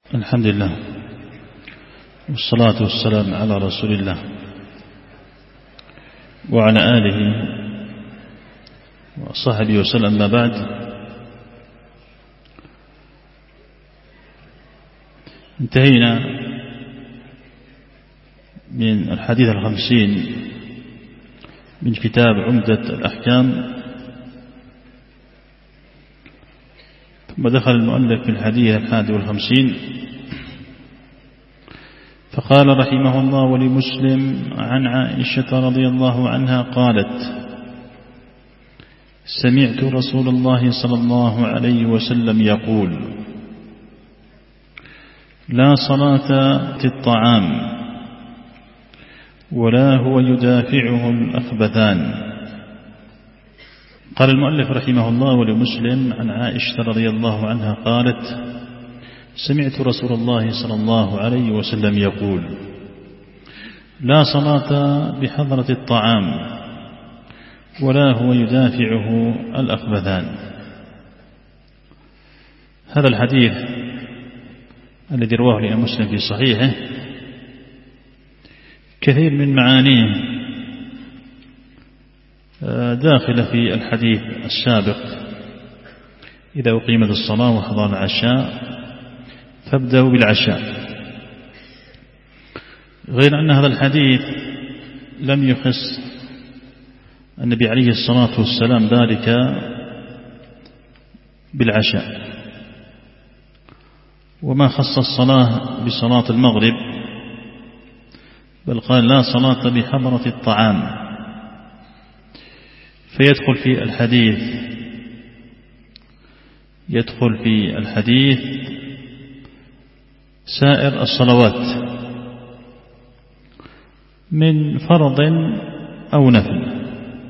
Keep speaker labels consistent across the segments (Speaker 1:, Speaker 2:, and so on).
Speaker 1: الحمد لله والصلاة والسلام على رسول الله وعلى آله وصحبه وسلم. ما بعد، انتهينا من الحديث 50 من كتاب عمدة الأحكام، ثم دخل المؤلف في الحديث 51 فقال رحمه الله: ولمسلم عن عائشة رضي الله عنها قالت: سمعت رسول الله صلى الله عليه وسلم يقول: لا صلاة في الطعام ولا هو يدافعه الأخبثان. قال المؤلف رحمه الله: ولمسلم عن عائشة رضي الله عنها قالت: سمعت رسول الله صلى الله عليه وسلم يقول: لا صلاة بحضرة الطعام ولا هو يدافعه الأخبثان. هذا الحديث الذي رواه الإمام مسلم في صحيحه كثير من معانيه داخل في الحديث السابق: إذا أقيمت الصلاة وحضر العشاء فابدأوا بالعشاء. غير أن هذا الحديث لم يخص النبي عليه الصلاة والسلام ذلك بالعشاء، وما خص الصلاة بصلاة المغرب، بل قال: لا صلاة بحضرة الطعام. فيدخل في الحديث سائر الصلوات من فرض أو نفل.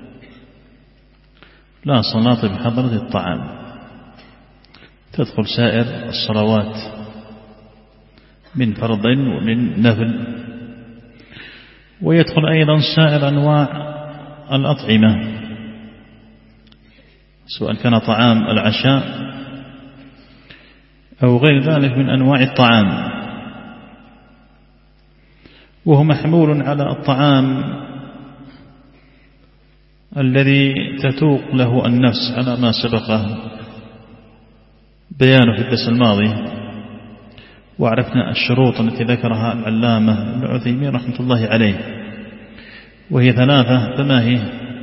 Speaker 1: لا صلاة بحضرة الطعام، تدخل سائر الصلوات من فرض ومن نفل، ويدخل أيضا سائر أنواع الأطعمة، سواء كان طعام العشاء أو غير ذلك من أنواع الطعام، وهو محمول على الطعام الذي تتوق له النفس على ما سبق بيانه في الدرس الماضي. وعرفنا الشروط التي ذكرها العلامة ابن عثيمين رحمة الله عليه، وهي 3. فما هي؟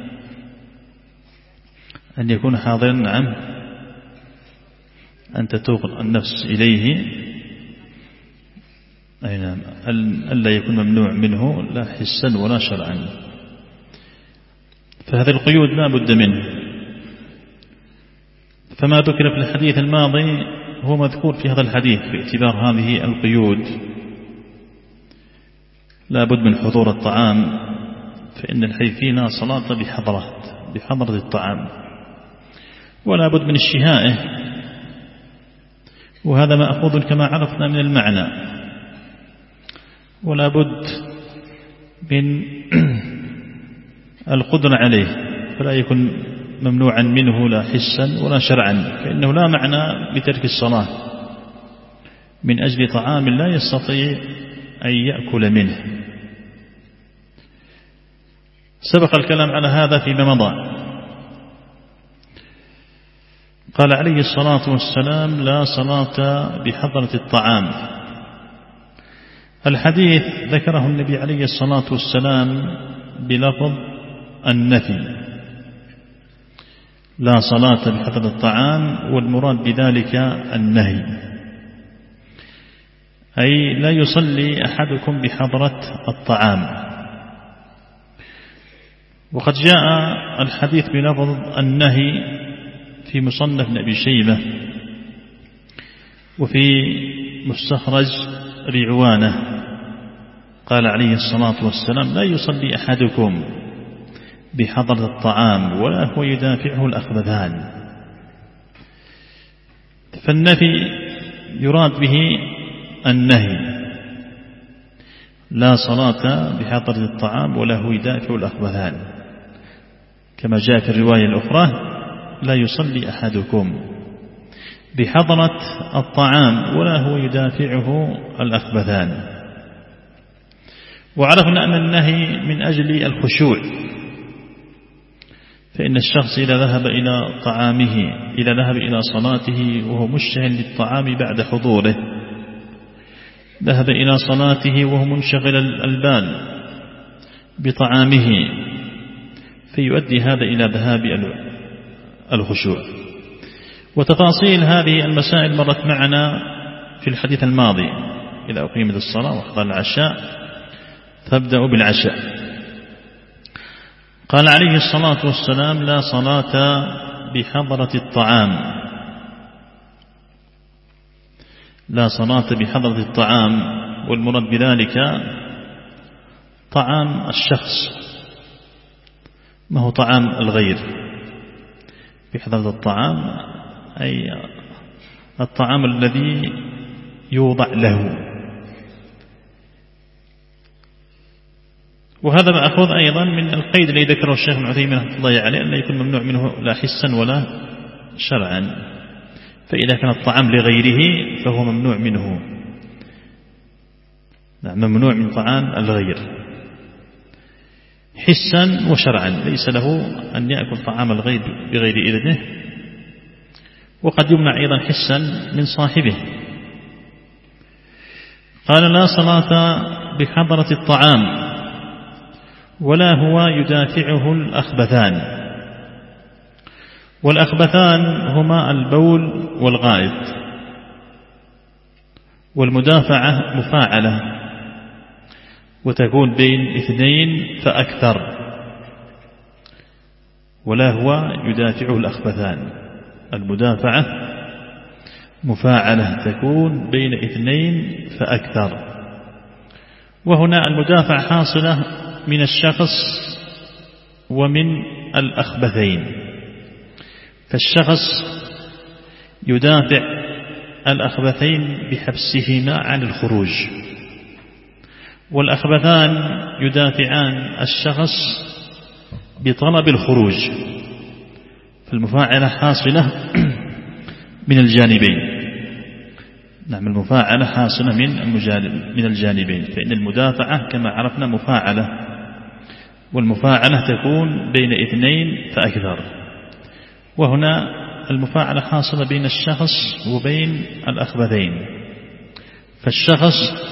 Speaker 1: أن يكون حاضرا، نعم، أن تتوق النفس إليه، أي نعم، ألا يكون ممنوع منه لا حسا ولا شرعا. فهذه القيود لا بد منه. فما ذكر في الحديث الماضي هو مذكور في هذا الحديث باعتبار هذه القيود. لا بد من حضور الطعام، فإن الحديث فينا صلاة بحضرة الطعام، ولا بد من اشتهائه، وهذا مأخوذ كما عرفنا من المعنى. ولا بد من القدرة عليه، فلا يكون ممنوعا منه لا حسا ولا شرعا، فإنه لا معنى بترك الصلاة من أجل طعام لا يستطيع أن يأكل منه. سبق الكلام على هذا فيما مضى. قال عليه الصلاة والسلام: لا صلاة بحضرة الطعام. الحديث ذكره النبي عليه الصلاة والسلام بلفظ النفي: لا صلاة بحضرة الطعام، والمراد بذلك النهي، أي لا يصلي أحدكم بحضرة الطعام. وقد جاء الحديث بلفظ النهي في مصنف ابن أبي شيبة وفي مستخرج رعوانة. قال عليه الصلاة والسلام: لا يصلي أحدكم بحضرة الطعام ولا هو يدافعه الأخبثان. فالنفي يراد به النهي: لا صلاة بحضرة الطعام ولا هو يدافع الأخبثان، كما جاء في الرواية الأخرى: لا يصلي أحدكم بحضرة الطعام ولا هو يدافعه الأخبثان. وعرفنا أن النهي من أجل الخشوع، فإن الشخص إذا ذهب إلى طعامه، إذا ذهب إلى صلاته وهو مشتغل للطعام بعد حضوره، ذهب إلى صلاته وهو منشغل البال بطعامه، فيؤدي هذا إلى ذهاب الخشوع. وتفاصيل هذه المسائل مرت معنا في الحديث الماضي: إذا أقيمت الصلاة وحضر العشاء فابدأوا بالعشاء. قال عليه الصلاة والسلام: لا صلاة بحضرة الطعام، لا صلاة بحضرة الطعام. والمراد بذلك طعام الشخص، ما هو طعام الغير. بحضرة الطعام أي الطعام الذي يوضع له. وهذا مأخوذ أيضا من القيد الذي ذكره الشيخ ابن عثيمين رحمه الله عليه، أن يكون ممنوع منه لا حسا ولا شرعا. فإذا كان الطعام لغيره فهو ممنوع منه، ممنوع من طعام الغير حسا وشرعا، ليس له أن يأكل طعام الغير بغير إذنه. وقد يمنع أيضا حسا من صاحبه. قال: لا صلاة بحضرة الطعام ولا هو يدافعه الأخبثان. والأخبثان هما البول والغائط. والمدافعة مفاعلة وتكون بين 2 فأكثر، ولا هو يدافعه الأخبثان. المدافعة مفاعلة تكون بين 2 فأكثر. وهنا المدافعة حاصلة من الشخص ومن الأخبثين. فالشخص يدافع الأخبثين بحبسهما عن الخروج، والأخبثان يدافعان الشخص بطلب الخروج. فالمفاعلة حاصلة من الجانبين. نعم، المفاعلة حاصلة من الجانبين، فإن المدافعة كما عرفنا مفاعلة، والمفاعلة تكون بين 2 فأكثر. وهنا المفاعلة حاصلة بين الشخص وبين الأخبثين. فالشخص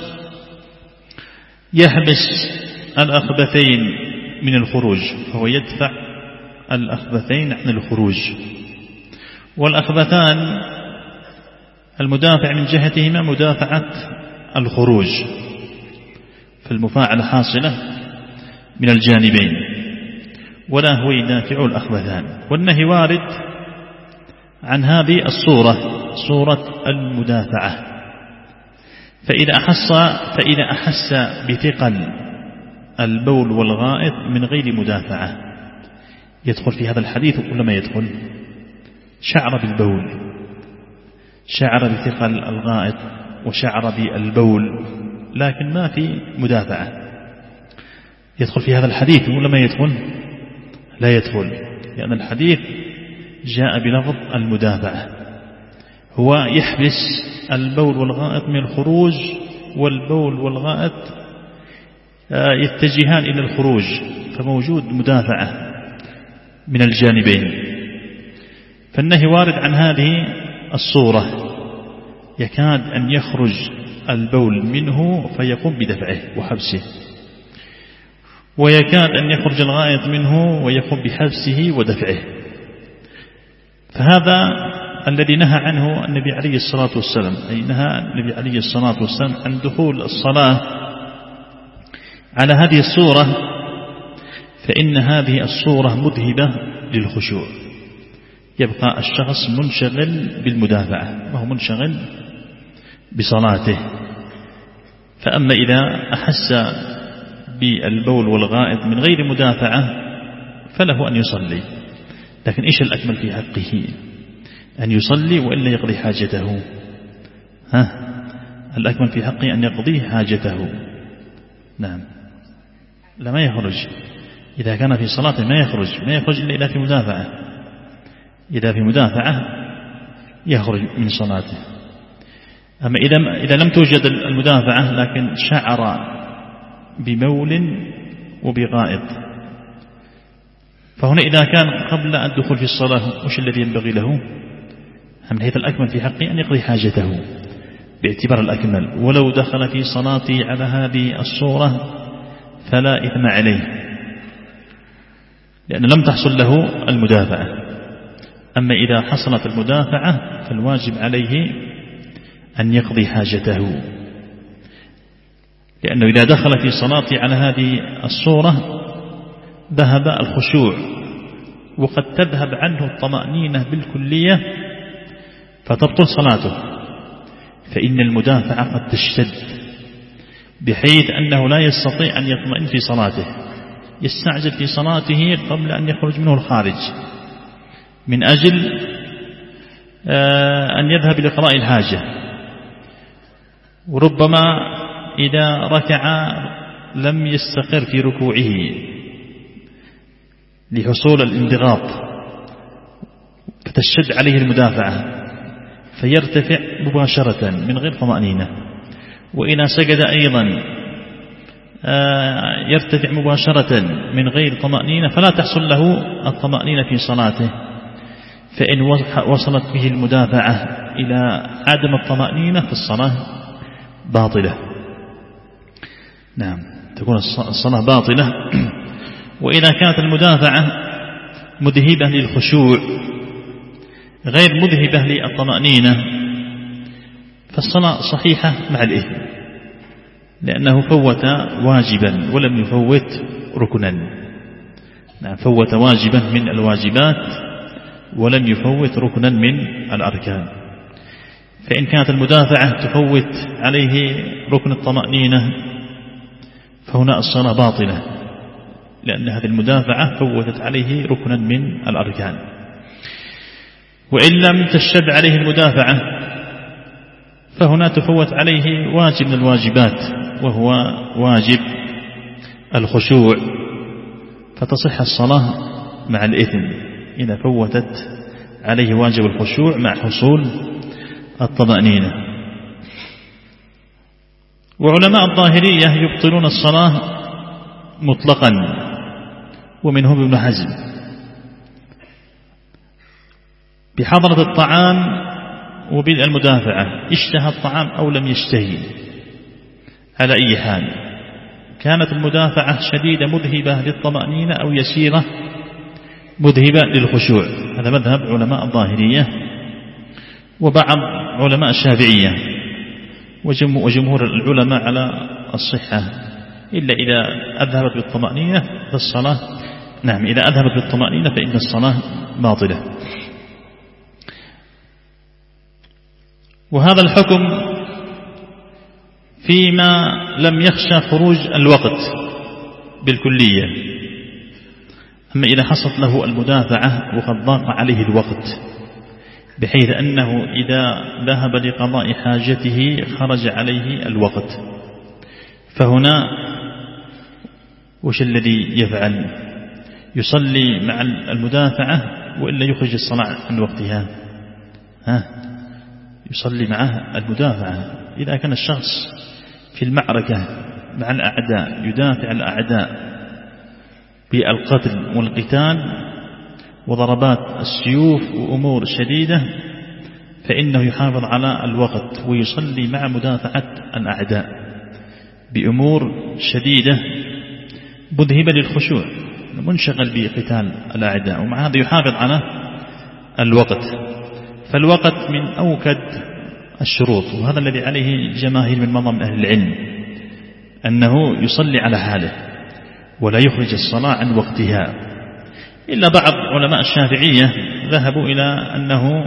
Speaker 1: يحبس الأخبثين من الخروج، فهو يدفع الأخبثين عن الخروج. والأخبثان المدافع من جهتهما مدافعة الخروج، فالمفاعلة حاصلة من الجانبين، ولا هو يدافع الأخبثان. والنهي وارد عن هذه الصورة، صورة المدافعة. فإذا أحس بثقل البول والغائط من غير مدافعة يدخل في هذا الحديث ولا ما يدخل؟ شعر بالبول، شعر بثقل الغائط وشعر بالبول، لكن ما في مدافعة، يدخل في هذا الحديث ولا ما يدخل؟ لا يدخل، لأن الحديث جاء بلفظ المدافعة. هو يحبس البول والغائط من الخروج، والبول والغائط يتجهان إلى الخروج، فموجود مدافعة من الجانبين. فالنهي وارد عن هذه الصورة، يكاد أن يخرج البول منه فيقوم بدفعه وحبسه، ويكاد أن يخرج الغائط منه ويقوم بحبسه ودفعه. فهذا الذي نهى عنه النبي عليه الصلاة والسلام، أي نهى النبي عليه الصلاة والسلام عن دخول الصلاة على هذه الصورة، فإن هذه الصورة مذهبة للخشوع. يبقى الشخص منشغل بالمدافعة وهو منشغل بصلاته. فأما إذا أحس بالبول والغائط من غير مدافعة فله أن يصلي، لكن إيش الأكمل في حقه؟ أن يصلي وإلا يقضي حاجته. الأكمل في حقه أن يقضي حاجته. نعم، لا ما يخرج. إذا كان في صلاته ما يخرج إلا إذا في مدافعة. إذا في مدافعة يخرج من صلاته. أما إذا لم توجد المدافعة لكن شعر ببول وبغائط، فهنا إذا كان قبل الدخول في الصلاة وش الذي ينبغي له؟ من حيث الأكمل في حقه أن يقضي حاجته باعتبار الأكمل، ولو دخل في صلاته على هذه الصورة فلا إثم عليه لأن لم تحصل له المدافعة. أما إذا حصلت المدافعة فالواجب عليه أن يقضي حاجته، لأنه إذا دخل في صلاته على هذه الصورة ذهب الخشوع، وقد تذهب عنه الطمأنينة بالكلية فتبطل صلاته، فإن المدافعة قد تشتد بحيث أنه لا يستطيع أن يطمئن في صلاته، يستعجل في صلاته قبل أن يخرج منه الخارج من أجل أن يذهب لقضاء الحاجة. وربما إذا ركع لم يستقر في ركوعه لحصول الانضغاط فتشد عليه المدافعة فيرتفع مباشرة من غير طمأنينة، وإذا سجد أيضا يرتفع مباشرة من غير طمأنينة فلا تحصل له الطمأنينة في صلاته، فإن وصلت به المدافعة إلى عدم الطمأنينة في الصلاة باطلة. نعم، تكون الصلاة باطلة. وإذا كانت المدافعة مذهبة للخشوع غير مذهبة للطمأنينة فالصلاة صحيحة مع الإثم، لأنه فوت واجبا ولم يفوت ركنا. نعم، فوت واجبا من الواجبات ولم يفوت ركنا من الأركان. فإن كانت المدافعة تفوت عليه ركن الطمأنينة فهنا الصلاة باطلة، لأن هذه المدافعة فوتت عليه ركنا من الأركان. وإن لم تشتد عليه المدافعة فهنا تفوت عليه واجب من الواجبات وهو واجب الخشوع، فتصح الصلاة مع الإثم إذا فوتت عليه واجب الخشوع مع حصول الطمأنينة. وعلماء الظاهرية يبطلون الصلاة مطلقا، ومنهم ابن حزم بحضرة الطعام وبدء المدافعة، اشتهى الطعام أو لم يشتهي، على أي حال كانت المدافعة شديدة مذهبة للطمأنينة أو يسيرة مذهبة للخشوع. هذا مذهب علماء الظاهرية وبعض علماء الشافعية وجمهور العلماء على الصحة، إلا إذا أذهبت بالطمأنينة فالصلاة نعم، إذا أذهبت بالطمأنينة فإن الصلاة باطلة. وهذا الحكم فيما لم يخشى خروج الوقت بالكلية. أما إذا حصلت له المدافعة وقد ضاق عليه الوقت بحيث أنه إذا ذهب لقضاء حاجته خرج عليه الوقت، فهنا وش الذي يفعل؟ يصلي مع المدافعة وإلا يخرج الصلاة عن وقتها؟ يصلي معه المدافعة. إذا كان الشخص في المعركة مع الأعداء يدافع الأعداء بالقتل والقتال وضربات السيوف وأمور شديدة فإنه يحافظ على الوقت ويصلي مع مدافعة الأعداء بأمور شديدة مذهبة للخشوع، منشغل بقتال الأعداء، ومع هذا يحافظ على الوقت. فالوقت من أوكد الشروط، وهذا الذي عليه جماهير من معظم أهل العلم، أنه يصلي على حاله ولا يخرج الصلاة عن وقتها. إلا بعض علماء الشافعية ذهبوا إلى أنه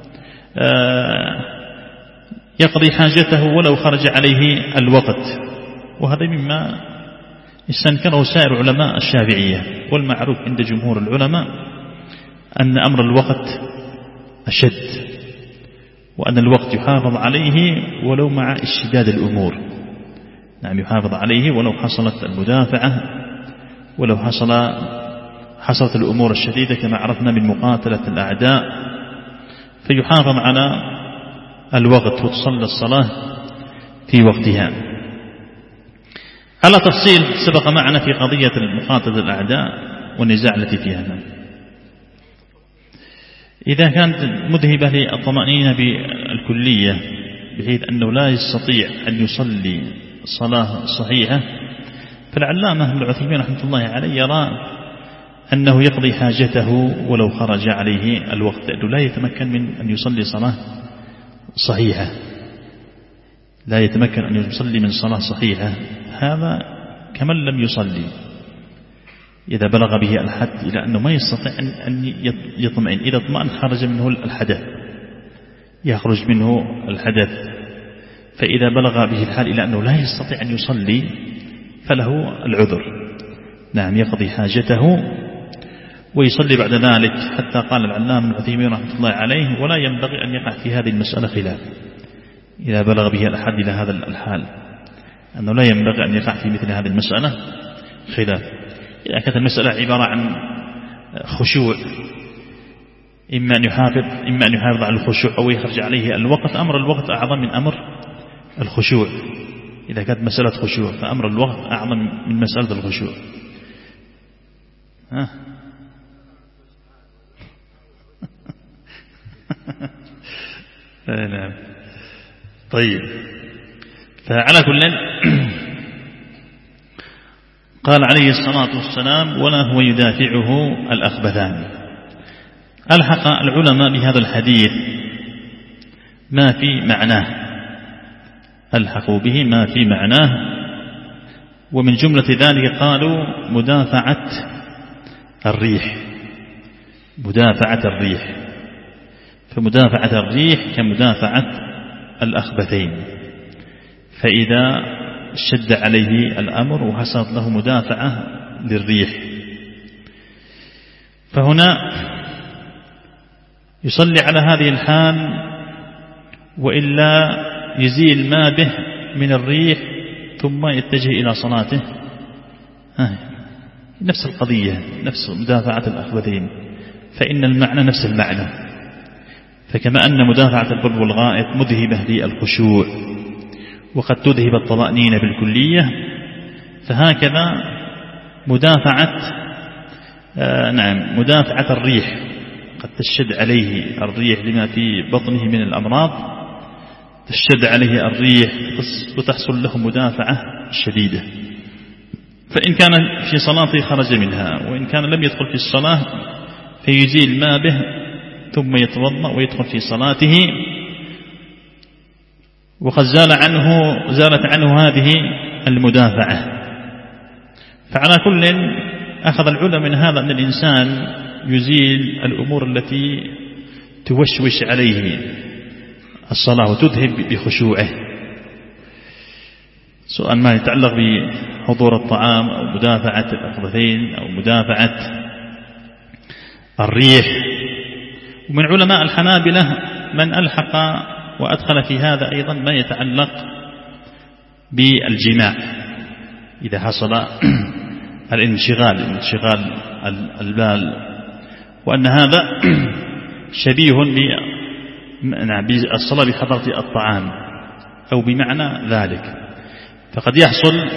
Speaker 1: يقضي حاجته ولو خرج عليه الوقت، وهذا مما استنكره سائر علماء الشافعية. والمعروف عند جمهور العلماء أن أمر الوقت أشد، وأن الوقت يحافظ عليه ولو مع اشتداد الأمور. نعم، يحافظ عليه ولو حصلت المدافعة، ولو حصلت الأمور الشديدة كما عرفنا من مقاتلة الأعداء، فيحافظ على الوقت وتصلى الصلاة في وقتها. على تفصيل سبق معنا في قضية مقاتلة الأعداء والنزاع التي فيها. إذا كانت مذهبة للطمأنينة بالكلية بحيث أنه لا يستطيع أن يصلي صلاة صحيحة، فالعلامة ابن عثيمين رحمة الله عليه يرى أنه يقضي حاجته ولو خرج عليه الوقت، لأنه لا يتمكن من أن يصلي صلاة صحيحة، لا يتمكن أن يصلي من صلاة صحيحة، هذا كمن لم يصلي إذا بلغ به الحد إلى أنه ما يستطيع أن يطمئن. إذا اطمأن خرج منه الحدث، يخرج منه الحدث، فإذا بلغ به الحال إلى أنه لا يستطيع أن يصلي فله العذر، نعم يقضي حاجته ويصلي بعد ذلك. حتى قال العلامة ابن عثيمين رحمة الله عليه: ولا ينبغي أن يقع في هذه المسألة خلاف إذا بلغ به الأحد إلى هذا الحال، أنه لا ينبغي أن يقع في مثل هذه المسألة خلاف. إذا كانت المسألة عبارة عن خشوع، إما أن يحافظ على الخشوع أو يخرج عليه الوقت، أمر الوقت أعظم من أمر الخشوع. إذا كانت مسألة خشوع فأمر الوقت أعظم من مسألة الخشوع. نعم. طيب، فعلى كل قال عليه الصلاة والسلام: ولا هو يدافعه الأخبثان. ألحق العلماء بهذا الحديث ما في معناه، ألحقوا به ما في معناه، ومن جملة ذلك قالوا مدافعة الريح، مدافعة الريح، فمدافعة الريح كمدافعة الأخبثين، فإذا شد عليه الأمر وحصلت له مدافعة للريح، فهنا يصلي على هذه الحال، وإلا يزيل ما به من الريح ثم يتجه إلى صلاته. نفس القضية، نفس مدافعة الأخبثين، فإن المعنى نفس المعنى. فكما أن مدافعة البول والغائط مذهبة للخشوع وقد تذهب الطمأنينة بالكلية، فهكذا مدافعة الريح قد تشد عليه الريح لما في بطنه من الأمراض، تشد عليه الريح وتحصل له مدافعة شديدة، فإن كان في صلاته خرج منها، وإن كان لم يدخل في الصلاة فيزيل ما به ثم يتوضأ ويدخل في صلاته، وقد زالت عنه هذه المدافعة. فعلى كل أخذ العلماء من هذا أن الإنسان يزيل الأمور التي توشوش عليه الصلاة وتذهب بخشوعه، سواء ما يتعلق بحضور الطعام أو مدافعة الأخبثين أو مدافعة الريح. ومن علماء الحنابلة من ألحق وأدخل في هذا أيضا ما يتعلق بالجماع، إذا حصل الانشغال البال، وأن هذا شبيه بالصلاة بحضرة الطعام أو بمعنى ذلك. فقد يحصل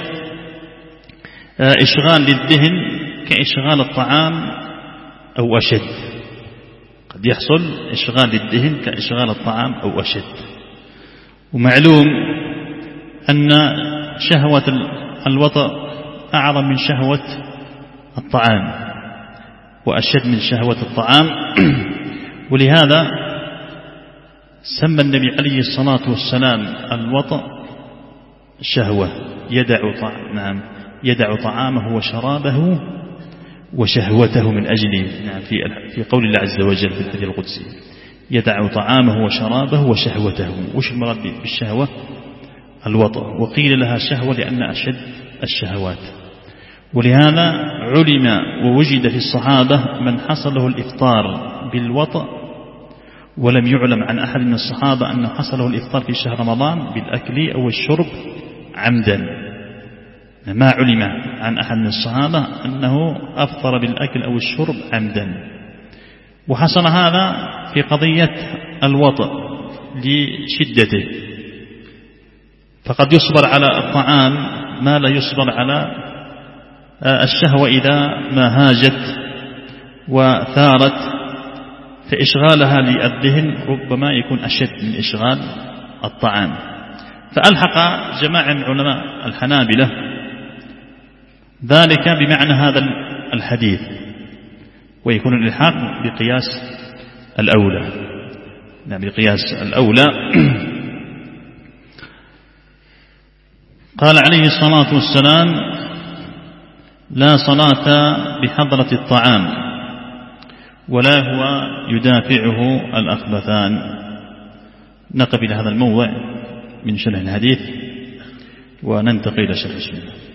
Speaker 1: إشغال للذهن كإشغال الطعام أو أشد، قد يحصل إشغال للذهن كإشغال الطعام أو أشد. ومعلوم أن شهوة الوطأ أعظم من شهوة الطعام وأشد من شهوة الطعام، ولهذا سمى النبي عليه الصلاة والسلام الوطأ شهوة، يدع طعامه وشرابه وشهوته من أجله، في قول الله عز وجل في الحديث القدسي: يدع طعامه وشرابه وشهوته. وش المراد بالشهوة؟ الوطأ، وقيل لها شهوة لأن أشد الشهوات. ولهذا علم ووجد في الصحابة من حصل له الإفطار بالوطأ، ولم يعلم عن أحد من الصحابة أن حصله الإفطار في شهر رمضان بالأكل أو الشرب عمدا. ما علم عن أحد من الصحابة أنه أفطر بالأكل أو الشرب عمدا. وحصل هذا في قضية الوطء لشدته، فقد يصبر على الطعام ما لا يصبر على الشهوة إذا ما هاجت وثارت، فإشغالها للذهن ربما يكون أشد من إشغال الطعام. فألحق جماعة من علماء الحنابلة ذلك بمعنى هذا الحديث، ويكون الإلحاق بقياس الأولى، بقياس الأولى. قال عليه الصلاة والسلام: لا صلاة بحضرة الطعام ولا هو يدافعه الأخبثان. نقف إلى هذا الموضع من شرح الحديث وننتقل إلى شرح السنة.